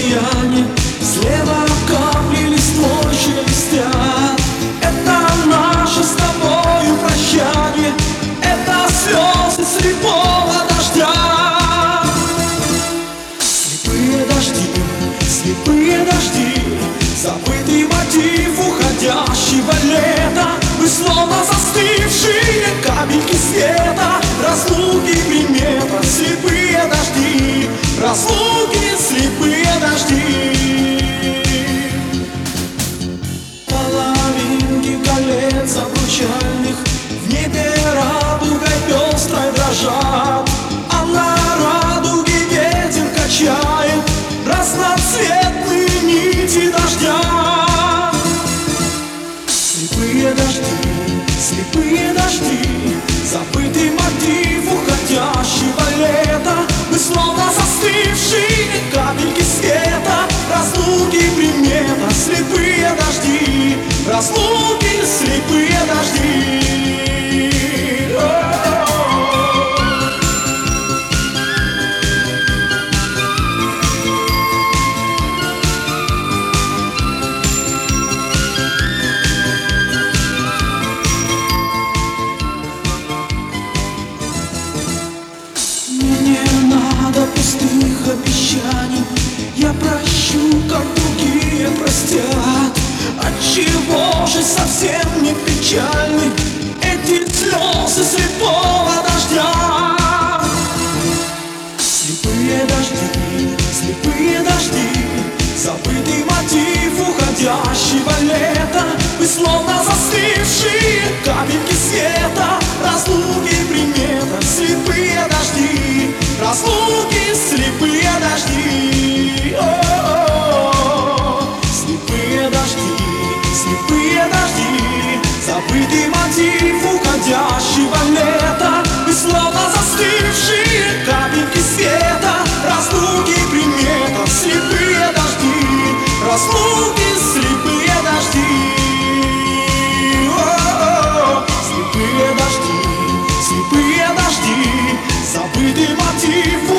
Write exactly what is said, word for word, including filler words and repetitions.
сияние, слева капли листвой шелестят. Это наше с тобою прощание, это слезы слепого дождя. Слепые дожди, слепые дожди, забытый мотив уходящего лета. Мы словно застывшие капельки света, разлуки примета. Слепые дожди, разлуки, слепые дожди. Половинки колец обручальных в небе радугой пестрой дрожат, а на радуге ветер качает разноцветные нити дождя. Слепые дожди, слепые дожди, забытый мотив уходящего лета. Мы словно застывшие капельки света, разлуки примета. Слепые дожди, разлуки, слепые дожди. Не надо пустых обещаний, я прощу, как другие простят. Отчего же совсем не печальны эти слезы слепого дождя? Слепые дожди, слепые дожди, забытый мотив уходящего лета. Мы словно застывшие капельки света, разлуки примета. Слепые дожди, разлуки, слепые дожди. О-о-о-о. Слепые дожди, слепые дожди, забытый мотив уходящего лета. Мы словно застывшие капельки света, разлуки примета. Слепые дожди, разлуки, слепые дожди. О-о-о. Слепые дожди, слепые дожди, забытый мотив